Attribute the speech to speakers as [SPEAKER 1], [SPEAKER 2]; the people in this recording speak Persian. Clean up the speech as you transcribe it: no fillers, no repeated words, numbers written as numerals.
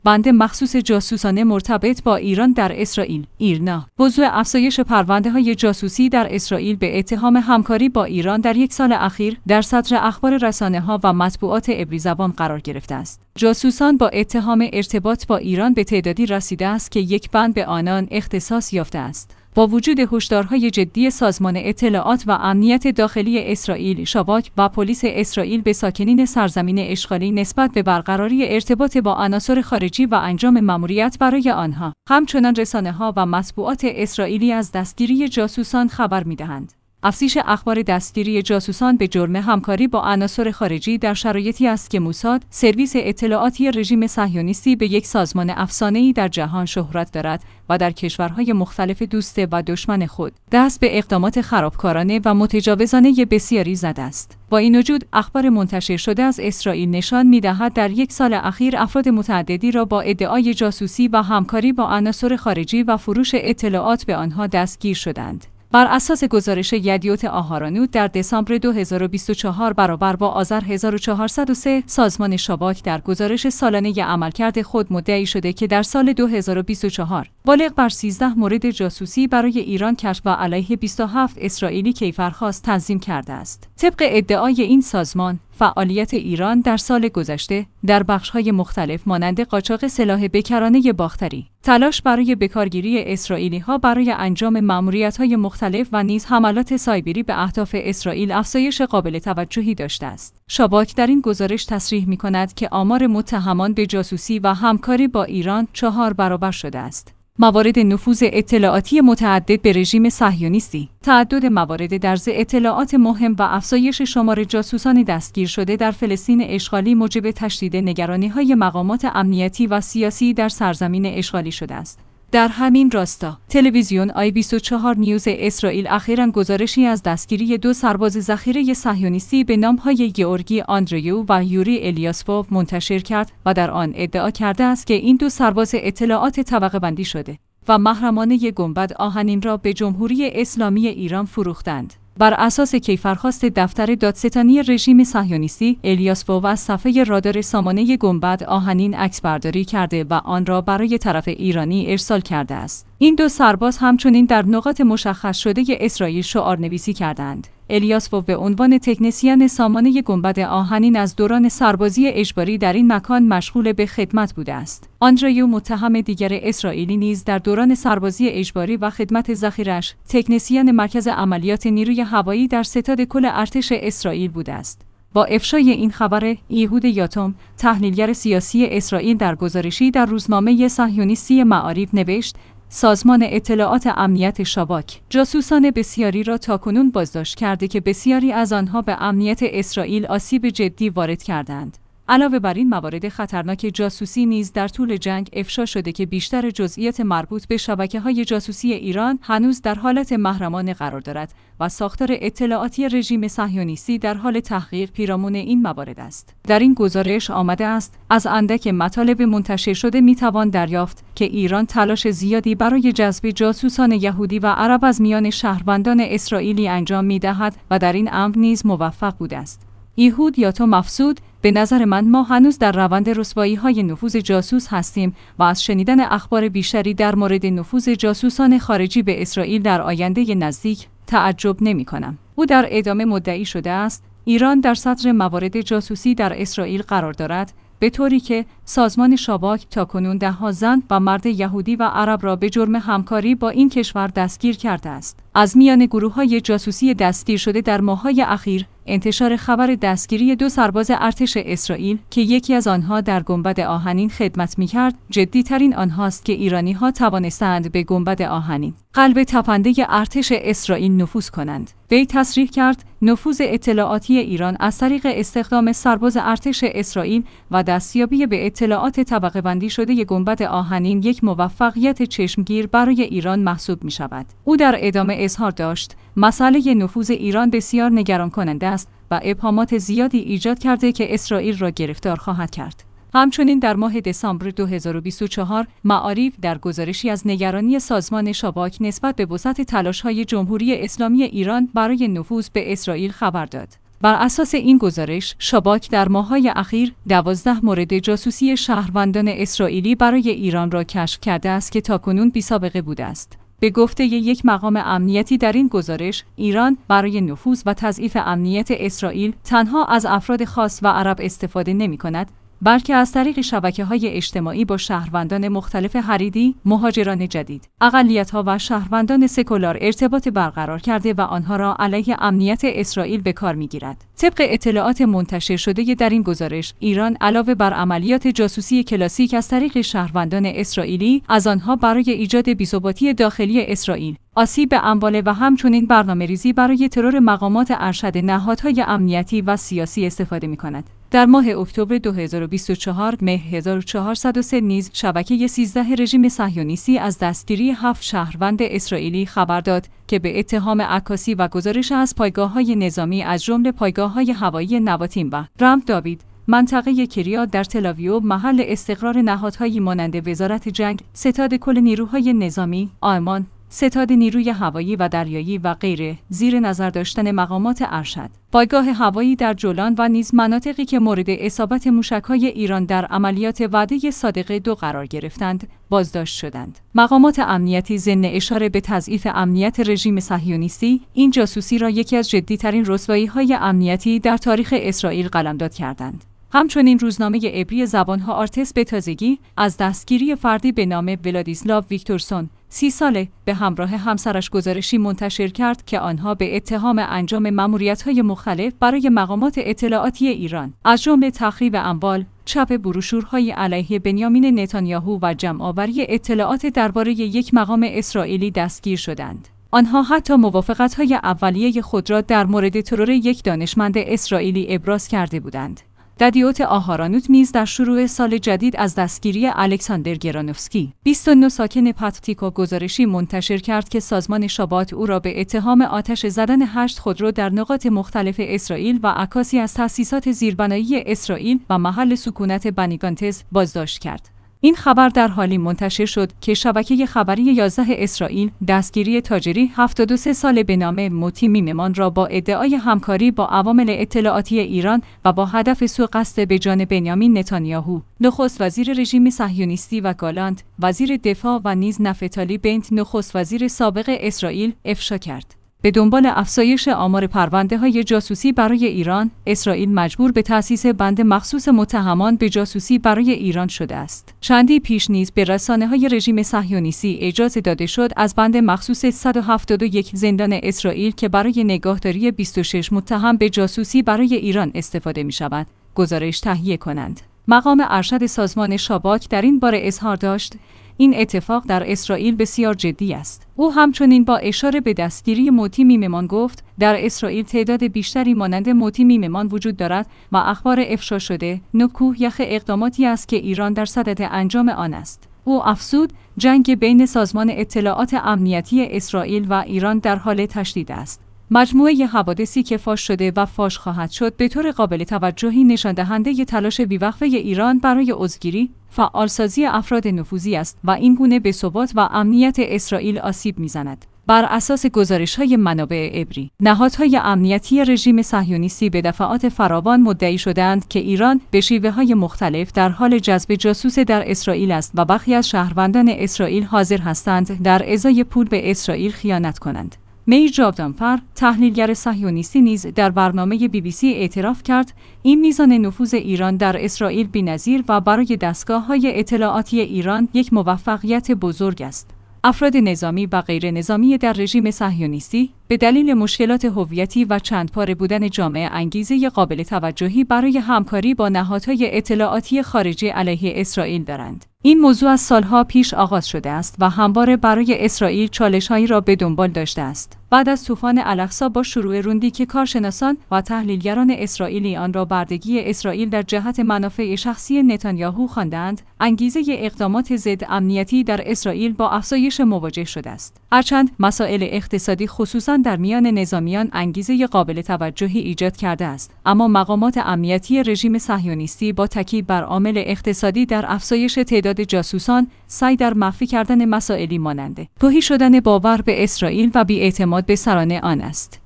[SPEAKER 1] بند مخصوص جاسوسانه مرتبط با ایران در اسرائیل ایرنا موضوع افزایش پرونده‌های جاسوسی در اسرائیل به اتهام همکاری با ایران در یک سال اخیر در صدر اخبار رسانه‌ها و مطبوعات عبری زبان قرار گرفته است. جاسوسان با اتهام ارتباط با ایران به تعدادی رسیده است که یک بند به آنان اختصاص یافته است. با وجود هشدارهای جدی سازمان اطلاعات و امنیت داخلی اسرائیل، شاباک و پلیس اسرائیل به ساکنین سرزمین اشغالی نسبت به برقراری ارتباط با عناصر خارجی و انجام مأموریت برای آنها، همچنان رسانه‌ها و مطبوعات اسرائیلی از دستگیری جاسوسان خبر می‌دهند. افزایش اخبار دستگیری جاسوسان به جرم همکاری با عناصر خارجی در شرایطی است که موساد، سرویس اطلاعاتی رژیم صهیونیستی، به یک سازمان افسانه‌ای در جهان شهرت دارد و در کشورهای مختلف دوست و دشمن خود دست به اقدامات خرابکارانه و متجاوزانه بسیاری زده است. با این وجود، اخبار منتشر شده از اسرائیل نشان می‌دهد در یک سال اخیر افراد متعددی را با ادعای جاسوسی و همکاری با عناصر خارجی و فروش اطلاعات به آنها دستگیر شدند. بر اساس گزارش یدیوت آهارانوت در دسامبر 2024 برابر با آذر 1403، سازمان شاباک در گزارش سالانه عملکرد خود مدعی شده که در سال 2024 بالغ بر 13 مورد جاسوسی برای ایران کشف و علیه 27 اسرائیلی کیفرخواست تنظیم کرده است. طبق ادعای این سازمان، فعالیت ایران در سال گذشته در بخش‌های مختلف مانند قاچاق سلاح بکرانه باختری، تلاش برای بکارگیری اسرائیلی‌ها برای انجام مأموریت‌های مختلف و نیز حملات سایبری به اهداف اسرائیل افزایش قابل توجهی داشته است. شاباک در این گزارش تصریح می‌کند که آمار متهمان به جاسوسی و همکاری با ایران 4 برابر شده است. موارد نفوذ اطلاعاتی متعدد به رژیم صهیونیستی، تعدد موارد درز اطلاعات مهم و افزایش شمار جاسوسان دستگیر شده در فلسطین اشغالی موجب تشدید نگرانی‌های مقامات امنیتی و سیاسی در سرزمین اشغالی شده است. در همین راستا، تلویزیون آی 24 نیوز اسرائیل اخیراً گزارشی از دستگیری 2 سرباز ذخیره صهیونیستی به نام‌های گئورگی آندریو و یوری الیاسفوف منتشر کرد و در آن ادعا کرده است که این 2 سرباز اطلاعات طبقه بندی شده و محرمانه گنبد آهنین را به جمهوری اسلامی ایران فروختند. بر اساس کیفرخواست دفتر دادستانی رژیم صهیونیستی، الیاسفوف از صفحه رادار سامانه گنبد آهنین عکسبرداری کرده و آن را برای طرف ایرانی ارسال کرده است. این 2 سرباز همچنین در نقاط مشخص شده اسرائیل شعارنویسی کردند. الیاسفوف به عنوان تکنسین سامانه گنبد آهنین از دوران سربازی اجباری در این مکان مشغول به خدمت بوده است. آندریو، متهم دیگر اسرائیلی، نیز در دوران سربازی اجباری و خدمت ذخیره‌اش تکنسین مرکز عملیات نیروی هوایی در ستاد کل ارتش اسرائیل بوده است. با افشای این خبر، یهود یاتم، تحلیلگر سیاسی اسرائیل، در گزارشی در روزنامه صهیونیستی معاریف نوشت: سازمان اطلاعات امنیت شاباک جاسوسان بسیاری را تاکنون بازداشت کرده که بسیاری از آنها به امنیت اسرائیل آسیب جدی وارد کردند. علاوه بر این موارد خطرناک جاسوسی نیز در طول جنگ افشا شده که بیشتر جزئیات مربوط به شبکه‌های جاسوسی ایران هنوز در حالت محرمانه قرار دارد و ساختار اطلاعاتی رژیم صهیونیستی در حال تحقیق پیرامون این موارد است. در این گزارش آمده است: از اندک مطالب منتشر شده میتوان دریافت که ایران تلاش زیادی برای جذب جاسوسان یهودی و عرب از میان شهروندان اسرائیلی انجام میدهد و در این امر نیز موفق بوده است. یهود یا تو مفسود، به نظر من ما هنوز در روند رسوایی‌های نفوذ جاسوس هستیم و از شنیدن اخبار بیشتری در مورد نفوذ جاسوسان خارجی به اسرائیل در آینده نزدیک تعجب نمی‌کنم. او در ادامه مدعی شده است ایران در صدر موارد جاسوسی در اسرائیل قرار دارد، به طوری که سازمان شاباک تاکنون 10 زن و مرد یهودی و عرب را به جرم همکاری با این کشور دستگیر کرده است. از میان گروه‌های جاسوسی دستگیر شده در ماه‌های اخیر، انتشار خبر دستگیری 2 سرباز ارتش اسرائیل که یکی از آنها در گنبد آهنین خدمت می‌کرد، جدی‌ترین آنهاست که ایرانی‌ها توانستند به گنبد آهنین، قلب تپنده ارتش اسرائیل، نفوذ کنند. وی تصریح کرد نفوذ اطلاعاتی ایران از طریق استخدام سرباز ارتش اسرائیل و دستیابی به اطلاعات طبقه بندی شده گنبد آهنین یک موفقیت چشمگیر برای ایران محسوب می‌شود. او در ادامه اظهار داشت مسئله نفوذ ایران بسیار نگران کننده است و ابهامات زیادی ایجاد کرده که اسرائیل را گرفتار خواهد کرد. همچنین در ماه دسامبر 2024 معاریف در گزارشی از نگرانی سازمان شاباک نسبت به وسعت تلاش‌های جمهوری اسلامی ایران برای نفوذ به اسرائیل خبر داد. بر اساس این گزارش، شاباک در ماه‌های اخیر 12 مورد جاسوسی شهروندان اسرائیلی برای ایران را کشف کرده است که تاکنون بی‌سابقه بوده است. به گفته یک مقام امنیتی در این گزارش، ایران برای نفوذ و تضعیف امنیت اسرائیل تنها از افراد خاص و عرب استفاده نمی‌کند، بلکه از طریق شبکه‌های اجتماعی با شهروندان مختلف حریدی، مهاجران جدید، اقلیت‌ها و شهروندان سکولار ارتباط برقرار کرده و آنها را علیه امنیت اسرائیل به کار می‌گیرد. طبق اطلاعات منتشر شده در این گزارش، ایران علاوه بر عملیات جاسوسی کلاسیک از طریق شهروندان اسرائیلی، از آنها برای ایجاد بی‌ثباتی داخلی اسرائیل، آسیب به اموال و همچنین برنامه‌ریزی برای ترور مقامات ارشد نهادهای امنیتی و سیاسی استفاده می‌کند. در ماه اکتبر 2024 مه 1403 نیز شبکه 13 رژیم صهیونیستی از دستگیری 7 شهروند اسرائیلی خبر داد که به اتهام عکاسی و گزارش از پایگاه‌های نظامی از جمله پایگاه‌های هوایی نواتیم و رمت داوید، منطقه کریات در تل‌آویو محل استقرار نهادهایی مانند وزارت جنگ، ستاد کل نیروهای نظامی، آلمان، ستاد نیروی هوایی و دریایی و غیره زیر نظر داشتن مقامات ارشد. پایگاه هوایی در جولان و نیز مناطقی که مورد اصابت موشک‌های ایران در عملیات وعده صادقه 2 قرار گرفتند، بازداشت شدند. مقامات امنیتی ضمن اشاره به تضعیف امنیت رژیم صهیونیستی، این جاسوسی را یکی از جدی‌ترین رسوایی‌های امنیتی در تاریخ اسرائیل قلمداد کردند. همچنین روزنامه عبری زبان‌ها آرتس به تازگی از دستگیری فردی به نام ولادیسلاو ویکتورسون 30 ساله به همراه همسرش گزارشی منتشر کرد که آنها به اتهام انجام مأموریت‌های مختلف برای مقامات اطلاعاتی ایران، از جمله تخریب اموال، چاپ بروشورهای علیه بنیامین نتانیاهو و جمع‌آوری اطلاعات درباره یک مقام اسرائیلی دستگیر شدند. آنها حتی موافقت‌های اولیه خود را در مورد ترور یک دانشمند اسرائیلی ابراز کرده بودند. دادیوت آهارانوت نیز در شروع سال جدید از دستگیری الکساندر گرانوفسکی 29 ساکن پاتیکو گزارشی منتشر کرد که سازمان شاباک او را به اتهام آتش زدن 8 خودرو در نقاط مختلف اسرائیل و عکاسی از تأسیسات زیربنایی اسرائیل و محل سکونت بنی گانتز بازداشت کرد. این خبر در حالی منتشر شد که شبکه خبری 11 اسرائیل دستگیری تاجری 73 ساله به نام موتی میممان را با ادعای همکاری با عوامل اطلاعاتی ایران و با هدف سوء قصد به جان بنیامین نتانیاهو، نخست وزیر رژیم صهیونیستی و گالانت، وزیر دفاع و نیز نفتالی بنت، نخست وزیر سابق اسرائیل، افشا کرد. به دنبال افزایش آمار پرونده‌های جاسوسی برای ایران، اسرائیل مجبور به تأسیس بند مخصوص متهمان به جاسوسی برای ایران شده است. چندی پیش نیز به رسانه‌های رژیم صهیونیستی اجازه داده شد از بند مخصوص 171 زندان اسرائیل که برای نگهداری 26 متهم به جاسوسی برای ایران استفاده می‌شود، گزارش تهیه کنند. مقام ارشد سازمان شاباک در این باره اظهار داشت: این اتفاق در اسرائیل بسیار جدی است. او همچنین با اشاره به دستگیری موتی میممان گفت: در اسرائیل تعداد بیشتری مانند موتی میممان وجود دارد و اخبار افشا شده نکوه یخ اقداماتی است که ایران در صدد انجام آن است. او افزود: جنگ بین سازمان اطلاعات امنیتی اسرائیل و ایران در حال تشدید است. مجموعه حوادثی که فاش شده و فاش خواهد شد به طور قابل توجهی نشان دهنده تلاش بی‌وقفه ایران برای عضوگیری، فعالسازی افراد نفوذی است و این گونه به ثبات و امنیت اسرائیل آسیب می‌زند. بر اساس گزارش‌های منابع عبری، نهادهای امنیتی رژیم صهیونیستی به دفعات فراوان مدعی شدند که ایران به شیوه‌های مختلف در حال جذب جاسوس در اسرائیل است و برخی از شهروندان اسرائیل حاضر هستند در ازای پول به اسرائیل خیانت کنند. میر جاودانفر، تحلیلگر صهیونیستی نیز در برنامه BBC اعتراف کرد این میزان نفوذ ایران در اسرائیل بی‌نظیر و برای دستگاه‌های اطلاعاتی ایران یک موفقیت بزرگ است. افراد نظامی و غیر نظامی در رژیم صهیونیستی به دلیل مشکلات هویتی و چندپاره بودن جامعه انگیزه قابل توجهی برای همکاری با نهادهای اطلاعاتی خارجی علیه اسرائیل دارند. این موضوع از سالها پیش آغاز شده است و همواره برای اسرائیل چالش‌هایی را به دنبال داشته است. بعد از طوفان الاقصی با شروع روندی که کارشناسان و تحلیلگران اسرائیلی آن را بردگی اسرائیل در جهت منافع شخصی نتانیاهو خواندند، انگیزه اقدامات ضد امنیتی در اسرائیل با افزایش مواجه شده است. هرچند مسائل اقتصادی خصوصاً در میان نظامیان انگیزه قابل توجهی ایجاد کرده است، اما مقامات امنیتی رژیم صهیونیستی با تاکید بر عامل اقتصادی در افزایش تعداد جاسوسان، سعی در مخفی کردن مسائلی مانند تهی شدن باور به اسرائیل و بی‌اعتماد به سران آن است.